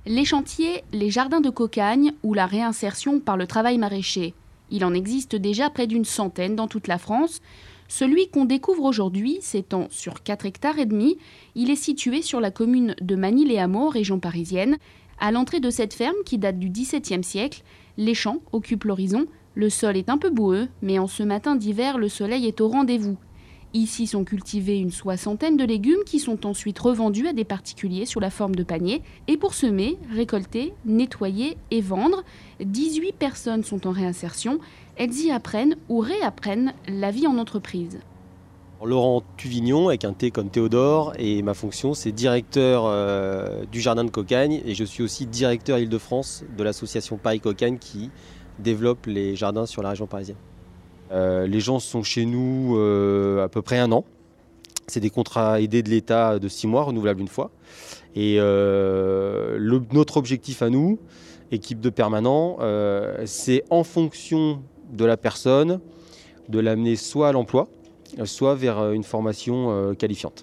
Les chantiers, les jardins de cocagne ou la réinsertion par le travail maraîcher. Il en existe déjà près d'une centaine dans toute la France. Celui qu'on découvre aujourd'hui s'étend sur 4 hectares et demi. Il est situé sur la commune de Magny-les-Hameaux, région parisienne. À l'entrée de cette ferme qui date du XVIIe siècle, les champs occupent l'horizon. Le sol est un peu boueux, mais en ce matin d'hiver, le soleil est au rendez-vous. Ici sont cultivés une soixantaine de légumes qui sont ensuite revendus à des particuliers sous la forme de paniers. Et pour semer, récolter, nettoyer et vendre, 18 personnes sont en réinsertion. Elles y apprennent ou réapprennent la vie en entreprise. Laurent Tuvignon, avec un T comme Théodore, et ma fonction c'est directeur du jardin de Cocagne, et je suis aussi directeur Île-de-France de l'association Paris Cocagne qui développe les jardins sur la région parisienne. Les gens sont chez nous à peu près 1 an. C'est des contrats aidés de l'État de 6 mois, renouvelables une fois. Et notre objectif à nous, équipe de permanents, c'est en fonction de la personne de l'amener soit à l'emploi, soit vers une formation qualifiante.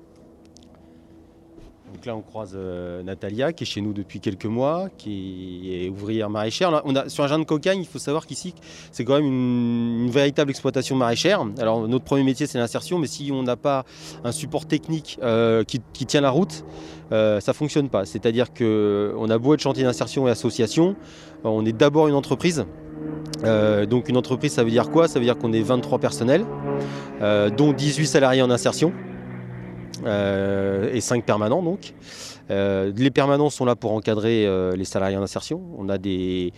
Donc là, on croise Natalia, qui est chez nous depuis quelques mois, qui est ouvrière maraîchère. Sur un jardin de Cocagne, il faut savoir qu'ici, c'est quand même une véritable exploitation maraîchère. Alors, notre premier métier, c'est l'insertion, mais si on n'a pas un support technique qui tient la route, ça ne fonctionne pas. C'est-à-dire qu'on a beau être chantier d'insertion et association, on est d'abord une entreprise. Donc une entreprise, ça veut dire quoi? Ça veut dire qu'on est 23 personnels, dont 18 salariés en insertion. Et 5 permanents donc. Les permanents sont là pour encadrer les salariés en insertion. On a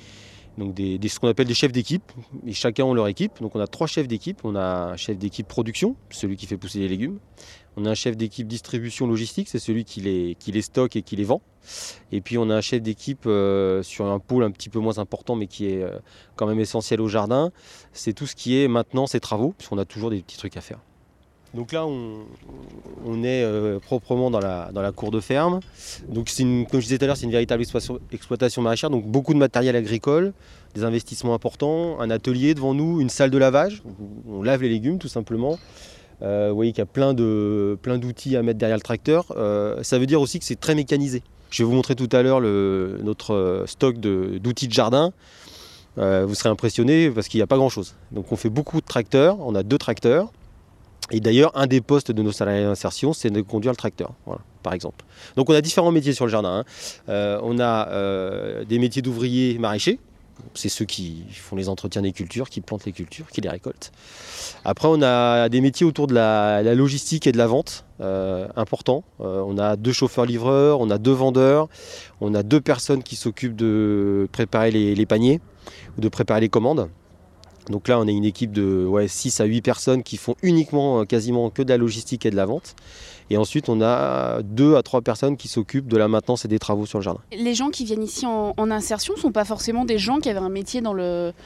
ce qu'on appelle des chefs d'équipe, et chacun ont leur équipe. Donc on a 3 chefs d'équipe. On a un chef d'équipe production, celui qui fait pousser les légumes. On a un chef d'équipe distribution logistique, c'est celui qui les stocke et qui les vend. Et puis on a un chef d'équipe sur un pôle un petit peu moins important, mais qui est quand même essentiel au jardin. C'est tout ce qui est maintenance et travaux, puisqu'on a toujours des petits trucs à faire. Donc là, on est proprement dans la cour de ferme. Donc comme je disais tout à l'heure, c'est une véritable exploitation maraîchère. Donc beaucoup de matériel agricole, des investissements importants, un atelier devant nous, une salle de lavage. On lave les légumes tout simplement. Vous voyez qu'il y a plein d'outils à mettre derrière le tracteur. Ça veut dire aussi que c'est très mécanisé. Je vais vous montrer tout à l'heure notre stock d'outils de jardin. Vous serez impressionnés parce qu'il n'y a pas grand-chose. Donc on fait beaucoup de tracteurs. On a 2 tracteurs. Et d'ailleurs, un des postes de nos salariés d'insertion, c'est de conduire le tracteur, voilà, par exemple. Donc on a différents métiers sur le jardin. On a des métiers d'ouvriers maraîchers. C'est ceux qui font les entretiens des cultures, qui plantent les cultures, qui les récoltent. Après, on a des métiers autour de la logistique et de la vente, importants. On a 2 chauffeurs-livreurs, on a 2 vendeurs, on a 2 personnes qui s'occupent de préparer les paniers ou de préparer les commandes. Donc là, on est une équipe de 6 à 8 personnes qui font uniquement, quasiment que de la logistique et de la vente. Et ensuite, on a 2 à 3 personnes qui s'occupent de la maintenance et des travaux sur le jardin. Les gens qui viennent ici en insertion ne sont pas forcément des gens qui avaient un métier dans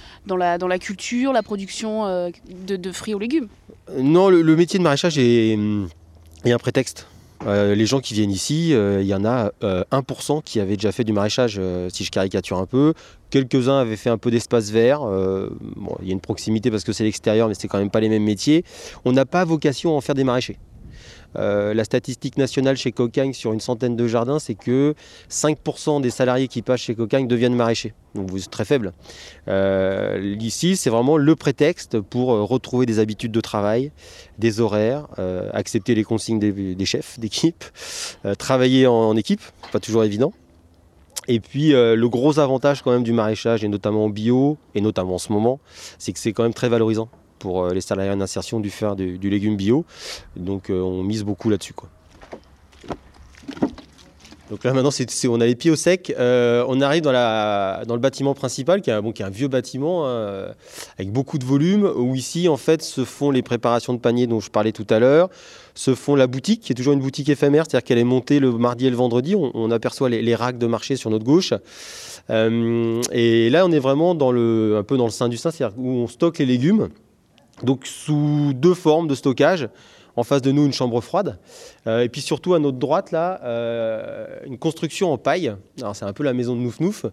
la culture, la production de fruits ou légumes. Non, le métier de maraîchage est un prétexte. Les gens qui viennent ici, il y en a 1% qui avaient déjà fait du maraîchage, si je caricature un peu. Quelques-uns avaient fait un peu d'espace vert. Il y a une proximité parce que c'est l'extérieur, mais c'est quand même pas les mêmes métiers. On n'a pas vocation à en faire des maraîchers. La statistique nationale chez Cocagne sur une centaine de jardins, c'est que 5% des salariés qui passent chez Cocagne deviennent maraîchers. Donc c'est très faible. Ici, c'est vraiment le prétexte pour retrouver des habitudes de travail, des horaires, accepter les consignes des chefs d'équipe, travailler en équipe, pas toujours évident. Et puis le gros avantage quand même du maraîchage, et notamment en bio, et notamment en ce moment, c'est que c'est quand même très valorisant pour les salariés en insertion du faire du légume bio. Donc on mise beaucoup là-dessus, quoi. Donc là maintenant on a les pieds au sec. On arrive dans le bâtiment principal qui est un vieux bâtiment avec beaucoup de volume, où ici en fait se font les préparations de paniers dont je parlais tout à l'heure, se font la boutique qui est toujours une boutique éphémère, c'est-à-dire qu'elle est montée le mardi et le vendredi. On aperçoit les racks de marché sur notre gauche. Et là on est vraiment un peu dans le sein du sein, c'est-à-dire où on stocke les légumes. Donc sous 2 formes de stockage. En face de nous, une chambre froide. Et puis surtout, à notre droite, là, une construction en paille. Alors, c'est un peu la maison de Nouf Nouf,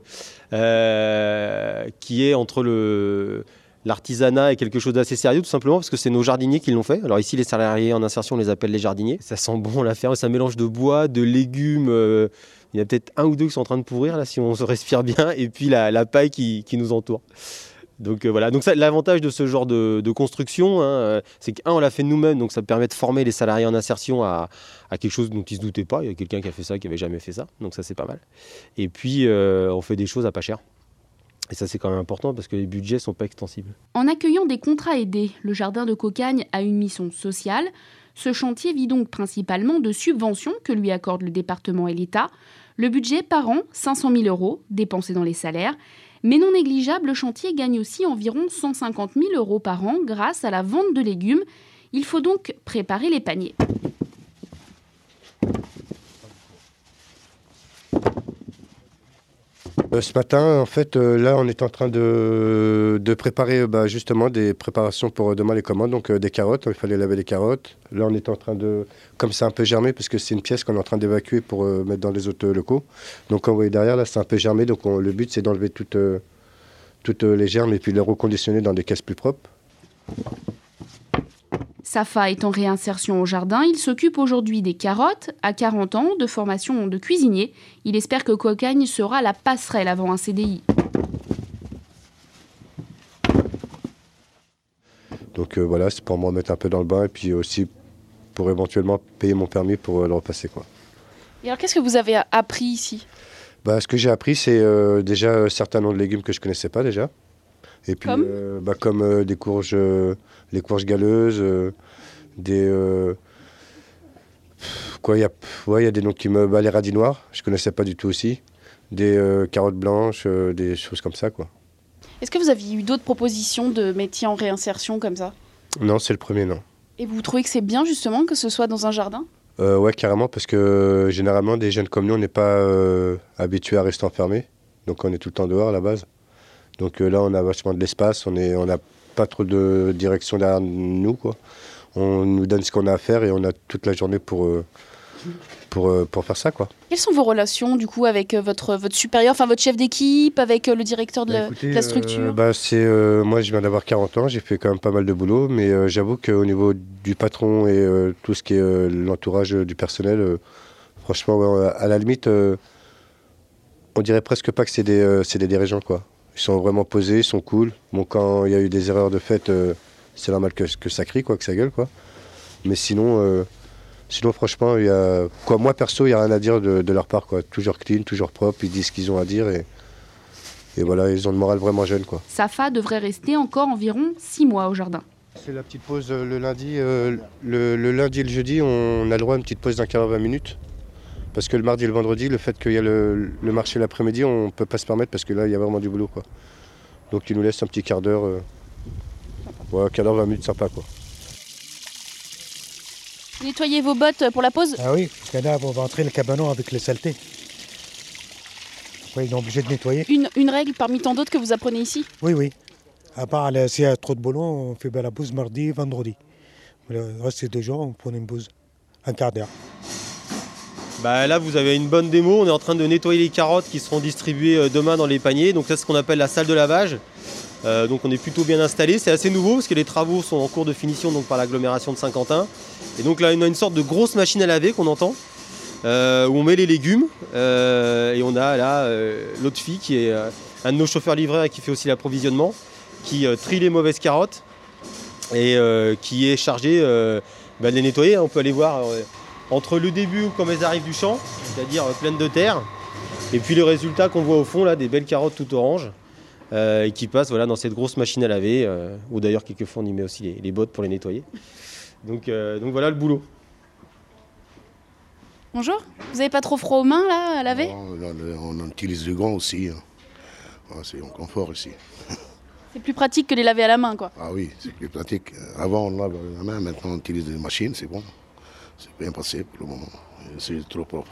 qui est entre l'artisanat et quelque chose d'assez sérieux, tout simplement parce que c'est nos jardiniers qui l'ont fait. Alors ici, les salariés en insertion, on les appelle les jardiniers. Ça sent bon la ferme, c'est un mélange de bois, de légumes, Il y a peut-être un ou deux qui sont en train de pourrir, là, si on se respire bien, et puis la paille qui nous entoure. Donc voilà, donc ça, l'avantage de ce genre de construction, hein, c'est on l'a fait nous-mêmes, donc ça permet de former les salariés en insertion à quelque chose dont ils ne se doutaient pas. Il y a quelqu'un qui a fait ça, qui n'avait jamais fait ça, donc ça c'est pas mal. Et puis on fait des choses à pas cher. Et ça c'est quand même important parce que les budgets ne sont pas extensibles. En accueillant des contrats aidés, le jardin de Cocagne a une mission sociale. Ce chantier vit donc principalement de subventions que lui accordent le département et l'État. Le budget par an, 500 000 € dépensés dans les salaires. Mais non négligeable, le chantier gagne aussi environ 150 000 € par an grâce à la vente de légumes. Il faut donc préparer les paniers. Ce matin, en fait, là, on est en train de préparer justement des préparations pour demain les commandes. Donc des carottes, il fallait laver les carottes. Là, on est en train de, comme c'est un peu germé, parce que c'est une pièce qu'on est en train d'évacuer pour mettre dans les autres locaux. Donc comme vous voyez derrière, là, c'est un peu germé. Donc le but, c'est d'enlever toutes les germes et puis de les reconditionner dans des caisses plus propres. Safa est en réinsertion au jardin. Il s'occupe aujourd'hui des carottes. À 40 ans, de formation de cuisinier, il espère que Cocagne sera la passerelle avant un CDI. Donc voilà, c'est pour me remettre un peu dans le bain et puis aussi pour éventuellement payer mon permis pour le repasser, quoi. Et alors, qu'est-ce que vous avez appris ici ? Ce que j'ai appris, c'est déjà un certain nombre de légumes que je ne connaissais pas déjà. Et puis, comme des courges, les courges galeuses, il y a des noms qui les radis noirs, je ne connaissais pas du tout aussi. Des carottes blanches, des choses comme ça, quoi. Est-ce que vous aviez eu d'autres propositions de métiers en réinsertion comme ça ? Non, c'est le premier, non. Et vous trouvez que c'est bien justement que ce soit dans un jardin ? Ouais, carrément, parce que généralement, des jeunes comme nous, on n'est pas habitués à rester enfermés. Donc on est tout le temps dehors à la base. Donc là, on a vachement de l'espace, on n'a pas trop de direction derrière nous, quoi. On nous donne ce qu'on a à faire et on a toute la journée pour faire ça, quoi. Quelles sont vos relations du coup avec votre supérieur, enfin votre chef d'équipe, avec le directeur de la structure ? Moi, je viens d'avoir 40 ans, j'ai fait quand même pas mal de boulot, mais j'avoue qu'au niveau du patron et tout ce qui est l'entourage du personnel, franchement, ouais, à la limite, on dirait presque pas que c'est des dirigeants, quoi. Ils sont vraiment posés, ils sont cool. Bon, quand il y a eu des erreurs de fait, c'est normal que ça crie, quoi, que ça gueule, quoi. Mais sinon, franchement, moi perso, il n'y a rien à dire de leur part, quoi. Toujours clean, toujours propre, ils disent ce qu'ils ont à dire et voilà, ils ont le moral vraiment jeune, quoi. Safa devrait rester encore environ 6 mois au jardin. C'est la petite pause le lundi. Le lundi et le jeudi, on a le droit à une petite pause d'un quart d'heure, 20 minutes. Parce que le mardi et le vendredi, le fait qu'il y a le marché l'après-midi, on ne peut pas se permettre parce que là, il y a vraiment du boulot, quoi. Donc ils nous laissent un petit quart d'heure, quart d'heure, 20 minutes, sympa, quoi. Vous nettoyez vos bottes pour la pause ? Ah oui, parce qu'il y en a vont rentrer le cabanon avec les saletés. Oui, ils sont obligés de nettoyer. Une règle parmi tant d'autres que vous apprenez ici ? Oui. À part s'il y a trop de boulot, on fait la pause mardi et vendredi. Le reste, c'est 2 jours, on prend une pause, un quart d'heure. Là, vous avez une bonne démo. On est en train de nettoyer les carottes qui seront distribuées demain dans les paniers. Donc ça, c'est ce qu'on appelle la salle de lavage. Donc on est plutôt bien installé. C'est assez nouveau parce que les travaux sont en cours de finition donc par l'agglomération de Saint-Quentin. Et donc là, on a une sorte de grosse machine à laver qu'on entend, où on met les légumes. Et on a là l'autre fille qui est un de nos chauffeurs livreurs et qui fait aussi l'approvisionnement, qui trie les mauvaises carottes et qui est chargé de les nettoyer. On peut aller voir entre le début où comme elles arrivent du champ, c'est-à-dire pleines de terre, et puis le résultat qu'on voit au fond là, des belles carottes tout oranges. Et qui passent dans cette grosse machine à laver, où d'ailleurs quelquefois on y met aussi les bottes pour les nettoyer. Donc voilà le boulot. Bonjour, vous n'avez pas trop froid aux mains là à laver ? On utilise du gant aussi. C'est un confort ici. C'est plus pratique que les laver à la main, quoi. Ah oui, c'est plus pratique. Avant on lave la main, maintenant on utilise des machines, c'est bon. C'est bien passé pour le moment. C'est trop propre.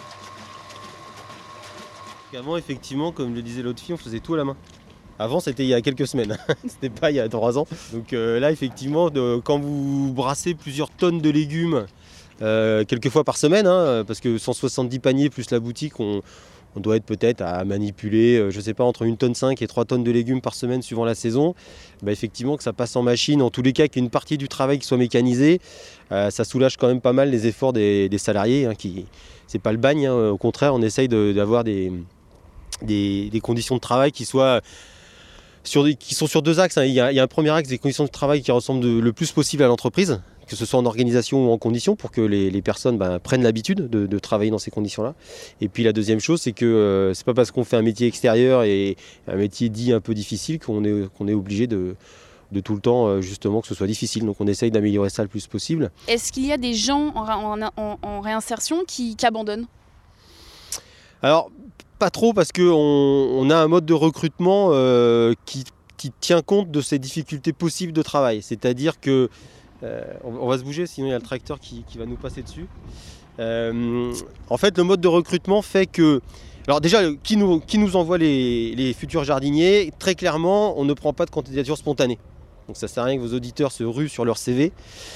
Avant, effectivement, comme le disait l'autre fille, on faisait tout à la main. Avant, c'était il y a quelques semaines, c'était pas il y a 3 ans. Donc là, effectivement, quand vous brassez plusieurs tonnes de légumes, quelques fois par semaine, parce que 170 paniers plus la boutique, on On doit être peut-être à manipuler, je ne sais pas, entre 1,5 tonne et 3 tonnes de légumes par semaine suivant la saison. Effectivement, que ça passe en machine, en tous les cas, qu'une partie du travail qui soit mécanisée, ça soulage quand même pas mal les efforts des salariés. C'est pas le bagne, au contraire, on essaye d'avoir des conditions de travail qui sont sur 2 axes. Il y a un premier axe des conditions de travail qui ressemblent le plus possible à l'entreprise, que ce soit en organisation ou en conditions, pour que les personnes prennent l'habitude de travailler dans ces conditions-là. Et puis la deuxième chose, c'est que c'est pas parce qu'on fait un métier extérieur et un métier dit un peu difficile qu'on est obligé de tout le temps justement que ce soit difficile. Donc on essaye d'améliorer ça le plus possible. Est-ce qu'il y a des gens en réinsertion qui abandonnent? Alors, pas trop, parce qu'on a un mode de recrutement qui tient compte de ces difficultés possibles de travail. C'est-à-dire que on va se bouger, sinon il y a le tracteur qui va nous passer dessus. En fait, le mode de recrutement fait que... Alors déjà, qui nous envoie les futurs jardiniers? Très clairement, on ne prend pas de candidature spontanée. Donc ça ne sert à rien que vos auditeurs se ruent sur leur CV.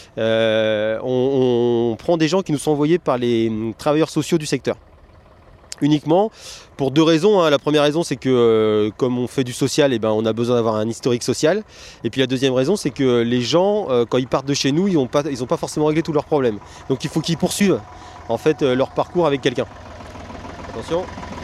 On prend des gens qui nous sont envoyés par les travailleurs sociaux du secteur. Uniquement pour 2 raisons. La première raison, c'est que comme on fait du social, on a besoin d'avoir un historique social. Et puis la deuxième raison, c'est que les gens, quand ils partent de chez nous, ils n'ont pas forcément réglé tous leurs problèmes. Donc il faut qu'ils poursuivent en fait leur parcours avec quelqu'un. Attention.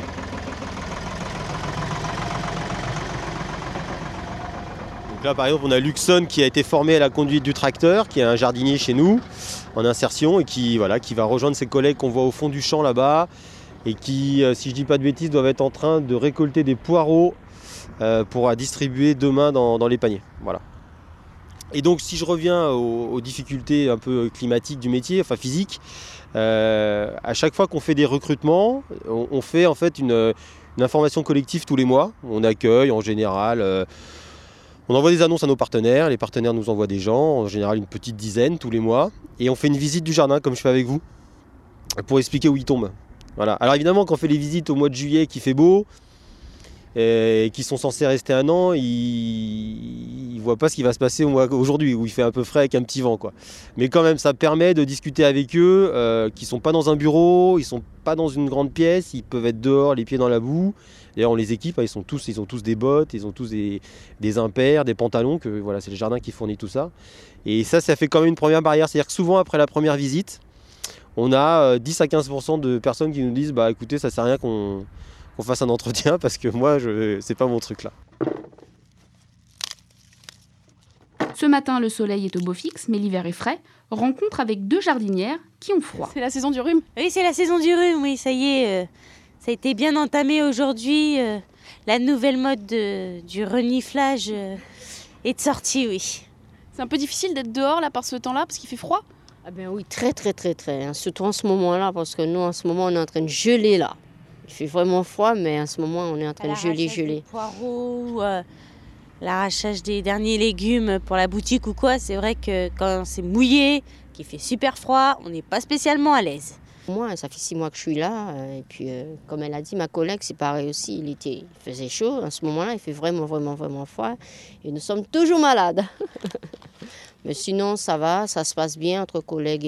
Donc là, par exemple, on a Luxon qui a été formé à la conduite du tracteur, qui est un jardinier chez nous en insertion et qui va rejoindre ses collègues qu'on voit au fond du champ là-bas. Et qui, si je ne dis pas de bêtises, doivent être en train de récolter des poireaux pour distribuer demain dans les paniers. Voilà. Et donc si je reviens aux difficultés un peu climatiques du métier, enfin physiques, à chaque fois qu'on fait des recrutements, on fait en fait une information collective tous les mois. On accueille en général, on envoie des annonces à nos partenaires, les partenaires nous envoient des gens, en général une petite dizaine tous les mois, et on fait une visite du jardin comme je fais avec vous, pour expliquer où ils tombent. Voilà. Alors évidemment, quand on fait les visites au mois de juillet, qu'il fait beau, et qui sont censés rester 1 an, ils ne voient pas ce qui va se passer aujourd'hui, où il fait un peu frais avec un petit vent, quoi. Mais quand même, ça permet de discuter avec eux, qui ne sont pas dans un bureau, ils ne sont pas dans une grande pièce, ils peuvent être dehors, les pieds dans la boue. D'ailleurs, on les équipe, ils ont tous des bottes, ils ont tous des impairs, des pantalons, voilà, c'est le jardin qui fournit tout ça. Et ça fait quand même une première barrière. C'est-à-dire que souvent, après la première visite, on a 10 à 15% de personnes qui nous disent écoutez, ça sert à rien qu'on fasse un entretien parce que moi, c'est pas mon truc là. Ce matin, le soleil est au beau fixe, mais l'hiver est frais. Rencontre avec 2 jardinières qui ont froid. C'est la saison du rhume? Oui, c'est la saison du rhume, oui, ça y est. Ça a été bien entamé aujourd'hui. La nouvelle mode du reniflage est de sortie, oui. C'est un peu difficile d'être dehors là par ce temps-là parce qu'il fait froid? Ah ben oui, très, surtout en ce moment-là, parce que nous, en ce moment, on est en train de geler, là. Il fait vraiment froid, mais en ce moment, on est en train de geler. Des poireaux, l'arrachage des derniers légumes pour la boutique ou quoi, c'est vrai que quand c'est mouillé, qu'il fait super froid, on n'est pas spécialement à l'aise. Moi, ça fait 6 mois que je suis là, et puis, comme elle a dit, ma collègue, c'est pareil aussi, il faisait chaud. En ce moment-là, il fait vraiment froid, et nous sommes toujours malades. Mais sinon, ça va, ça se passe bien entre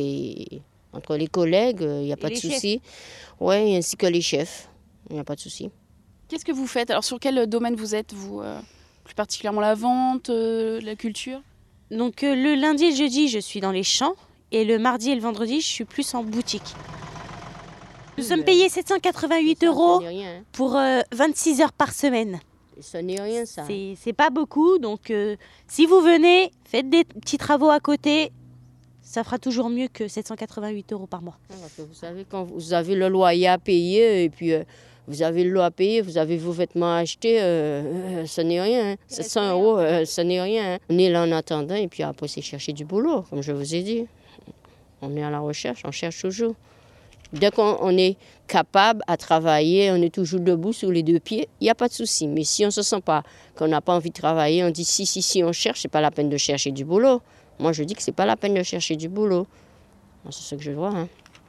les collègues, il n'y a pas de souci. Oui, ainsi que les chefs, il n'y a pas de souci. Qu'est-ce que vous faites? Alors, sur quel domaine vous êtes, vous plus particulièrement la vente, la culture? Donc, le lundi et le jeudi, je suis dans les champs, et le mardi et le vendredi, je suis plus en boutique. Nous sommes payés 788 € pour 26 heures par semaine. Ça n'est rien, ça. C'est pas beaucoup, donc si vous venez, faites des petits travaux à côté, ça fera toujours mieux que 788 € par mois. Vous savez, quand vous avez le loyer à payer, et puis vous avez le lot à payer, vous avez vos vêtements à acheter, ça n'est rien. 700 €, ça n'est rien. On est là en attendant, et puis après, c'est chercher du boulot, comme je vous ai dit. On est à la recherche, on cherche toujours. Dès qu'on est capable à travailler, on est toujours debout sur les 2 pieds, il n'y a pas de souci. Mais si on ne se sent pas, qu'on n'a pas envie de travailler, on dit si on cherche, c'est pas la peine de chercher du boulot. Moi, je dis que c'est pas la peine de chercher du boulot. C'est ce que je vois.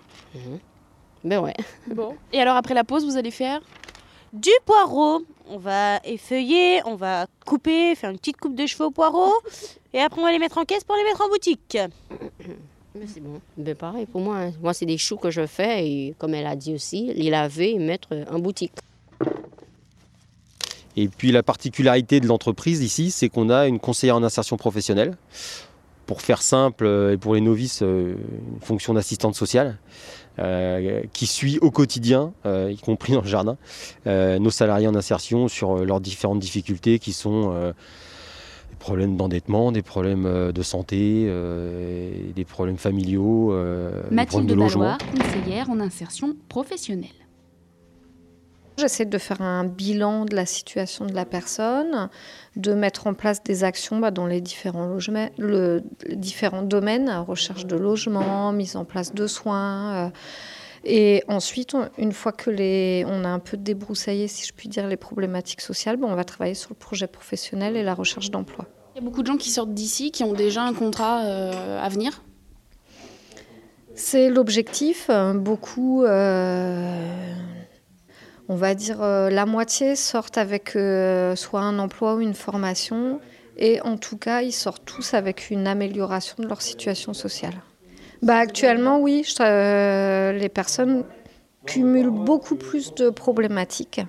Ben ouais. Bon. Et alors, après la pause, vous allez faire du poireau. On va effeuiller, on va couper, faire une petite coupe de cheveux au poireau. Et après, on va les mettre en caisse pour les mettre en boutique. Mais c'est bon. Ben pareil pour moi. Moi, c'est des choux que je fais et comme elle a dit aussi, les laver et mettre en boutique. Et puis la particularité de l'entreprise ici, c'est qu'on a une conseillère en insertion professionnelle. Pour faire simple, et pour les novices, une fonction d'assistante sociale qui suit au quotidien, y compris dans le jardin, nos salariés en insertion sur leurs différentes difficultés qui sont des problèmes d'endettement, des problèmes de santé, des problèmes familiaux, des problèmes de logement. Mathilde Balloir, conseillère en insertion professionnelle. J'essaie de faire un bilan de la situation de la personne, de mettre en place des actions dans les différents domaines, recherche de logement, mise en place de soins. Et ensuite, une fois que on a un peu débroussaillé, si je puis dire, les problématiques sociales, on va travailler sur le projet professionnel et la recherche d'emploi. Il y a beaucoup de gens qui sortent d'ici, qui ont déjà un contrat à venir. C'est l'objectif. Beaucoup... On va dire la moitié sortent avec soit un emploi ou une formation. Et en tout cas, ils sortent tous avec une amélioration de leur situation sociale. Actuellement, oui, les personnes cumulent beaucoup plus de problématiques.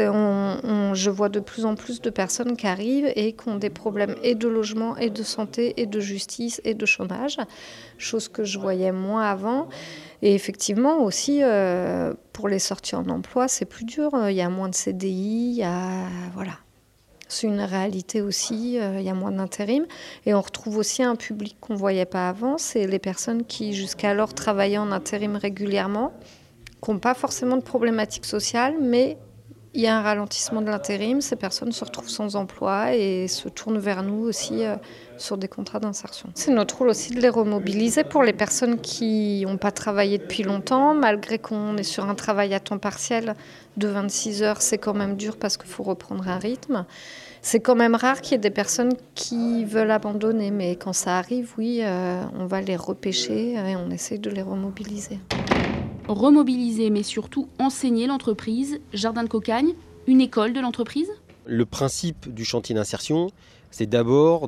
Je vois de plus en plus de personnes qui arrivent et qui ont des problèmes et de logement, et de santé, et de justice, et de chômage. Chose que je voyais moins avant. Et effectivement aussi, pour les sorties en emploi, c'est plus dur. Il y a moins de CDI, voilà. C'est une réalité aussi, il y a moins d'intérim. Et on retrouve aussi un public qu'on ne voyait pas avant, c'est les personnes qui jusqu'alors travaillaient en intérim régulièrement, qui n'ont pas forcément de problématiques sociales, mais il y a un ralentissement de l'intérim, ces personnes se retrouvent sans emploi et se tournent vers nous aussi sur des contrats d'insertion. C'est notre rôle aussi de les remobiliser pour les personnes qui n'ont pas travaillé depuis longtemps, malgré qu'on est sur un travail à temps partiel de 26 heures, c'est quand même dur parce qu'il faut reprendre un rythme. C'est quand même rare qu'il y ait des personnes qui veulent abandonner, mais quand ça arrive, oui, on va les repêcher et on essaye de les remobiliser. Remobiliser, mais surtout enseigner l'entreprise. Jardin de Cocagne, une école de l'entreprise ? Le principe du chantier d'insertion, c'est d'abord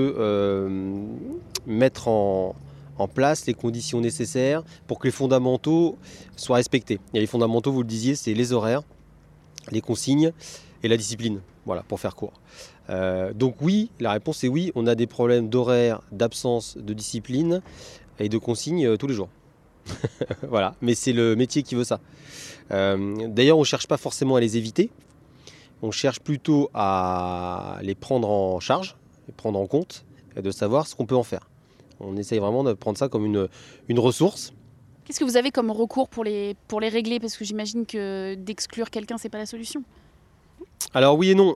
de mettre en place les conditions nécessaires pour que les fondamentaux soient respectés. Et les fondamentaux, vous le disiez, c'est les horaires, les consignes et la discipline, voilà, pour faire court. Donc oui, la réponse est oui, on a des problèmes d'horaire, d'absence de discipline et de consignes tous les jours. Voilà, mais c'est le métier qui veut ça. D'ailleurs, on ne cherche pas forcément à les éviter. On cherche plutôt à les prendre en charge, les prendre en compte et de savoir ce qu'on peut en faire. On essaye vraiment de prendre ça comme une ressource. Qu'est-ce que vous avez comme recours pour les régler ? Parce que j'imagine que d'exclure quelqu'un, ce n'est pas la solution. Alors oui et non.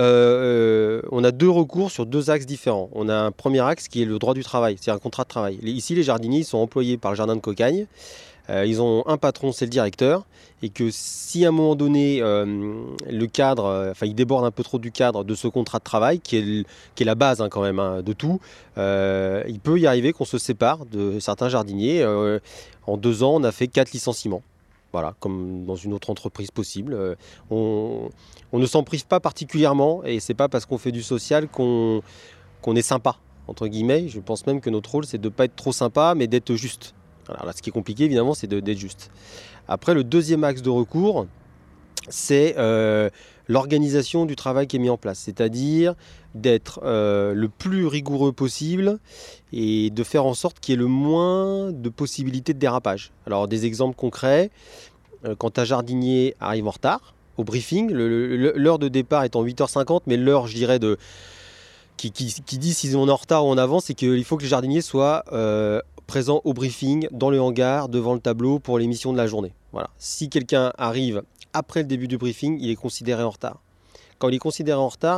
On a deux recours sur deux axes différents. On a un premier axe qui est le droit du travail, c'est un contrat de travail. Ici, les jardiniers sont employés par le jardin de Cocagne. Ils ont un patron, c'est le directeur. Et que si à un moment donné, le cadre, il déborde un peu trop du cadre de ce contrat de travail, qui est la base quand même de tout, il peut y arriver qu'on se sépare de certains jardiniers. En 2 ans, on a fait 4 licenciements. Voilà, comme dans une autre entreprise possible. On ne s'en prive pas particulièrement et c'est pas parce qu'on fait du social qu'on est sympa, entre guillemets. Je pense même que notre rôle, c'est de ne pas être trop sympa, mais d'être juste. Alors là, ce qui est compliqué, évidemment, c'est d'être juste. Après, le deuxième axe de recours, c'est l'organisation du travail qui est mis en place. C'est-à-dire d'être le plus rigoureux possible et de faire en sorte qu'il y ait le moins de possibilités de dérapage. Alors, des exemples concrets, quand un jardinier arrive en retard, au briefing, l'heure de départ est en 8h50, mais l'heure, je dirais, qui dit si on est en retard ou en avance, c'est qu'il faut que les jardiniers soient présents au briefing, dans le hangar, devant le tableau pour l'émission de la journée. Voilà. Si quelqu'un arrive après le début du briefing, il est considéré en retard. Quand il est considéré en retard,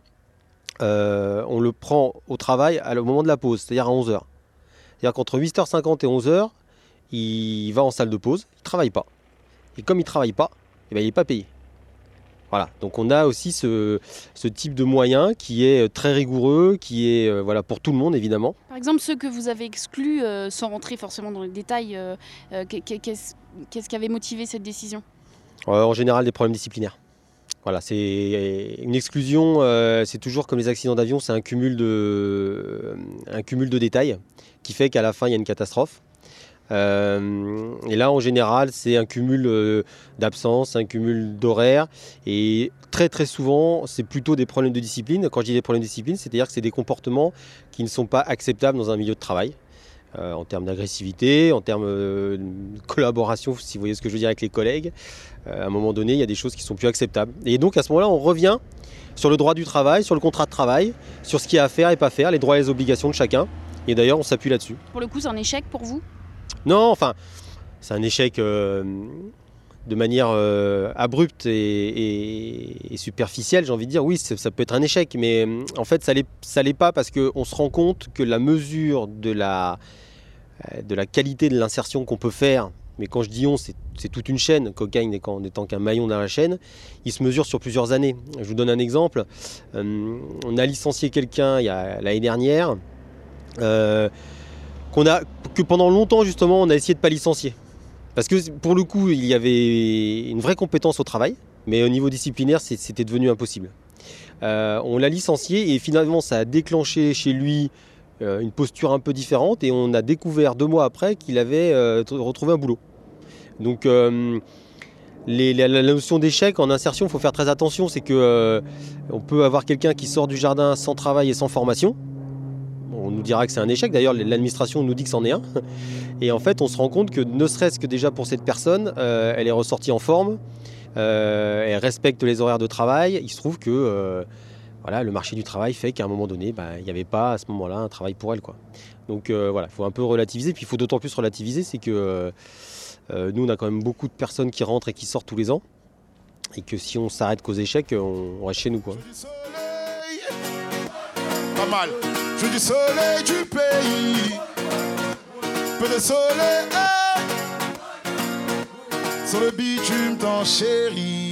on le prend au travail au moment de la pause, c'est-à-dire à 11h. C'est-à-dire qu'entre 8h50 et 11h, il va en salle de pause, il ne travaille pas. Et comme il ne travaille pas, il n'est pas payé. Voilà, donc on a aussi ce type de moyen qui est très rigoureux, qui est pour tout le monde évidemment. Par exemple, ceux que vous avez exclus, sans rentrer forcément dans les détails, qu'est-ce qui avait motivé cette décision ? En général, des problèmes disciplinaires. Voilà, c'est une exclusion, c'est toujours comme les accidents d'avion, c'est un cumul de détails qui fait qu'à la fin, il y a une catastrophe. Et là, en général, c'est un cumul d'absence, un cumul d'horaires. Et très très souvent, c'est plutôt des problèmes de discipline. Quand je dis des problèmes de discipline, c'est-à-dire que c'est des comportements qui ne sont pas acceptables dans un milieu de travail. En termes d'agressivité, en termes de collaboration, si vous voyez ce que je veux dire avec les collègues. À un moment donné, il y a des choses qui sont plus acceptables. Et donc à ce moment-là, on revient sur le droit du travail, sur le contrat de travail, sur ce qu'il y a à faire et pas faire, les droits et les obligations de chacun. Et d'ailleurs, on s'appuie là-dessus. Pour le coup, c'est un échec pour vous? Non, enfin, c'est un échec de manière abrupte et superficielle, j'ai envie de dire. Oui, ça peut être un échec, mais en fait, ça l'est pas parce qu'on se rend compte que la mesure de la qualité de l'insertion qu'on peut faire, mais quand je dis on, c'est toute une chaîne, Cocagne n'étant qu'un maillon dans la chaîne, il se mesure sur plusieurs années. Je vous donne un exemple. On a licencié quelqu'un l'année dernière, que pendant longtemps, justement, on a essayé de ne pas licencier. Parce que pour le coup, il y avait une vraie compétence au travail, mais au niveau disciplinaire, c'était devenu impossible. On l'a licencié et finalement, ça a déclenché chez lui une posture un peu différente et on a découvert 2 mois après qu'il avait retrouvé un boulot. Donc la notion d'échec en insertion, il faut faire très attention. C'est que on peut avoir quelqu'un qui sort du jardin sans travail et sans formation. On nous dira que c'est un échec, d'ailleurs l'administration nous dit que c'en est un. Et en fait on se rend compte que ne serait-ce que déjà pour cette personne, elle est ressortie en forme, elle respecte les horaires de travail. Il se trouve que le marché du travail fait qu'à un moment donné, il n'y avait pas à ce moment-là un travail pour elle, quoi. Donc il faut un peu relativiser. Puis il faut d'autant plus relativiser, c'est que nous on a quand même beaucoup de personnes qui rentrent et qui sortent tous les ans. Et que si on s'arrête qu'aux échecs, on reste chez nous, quoi. Pas mal. Je dis soleil du pays, peu de soleil, sur le bitume t'en chéris.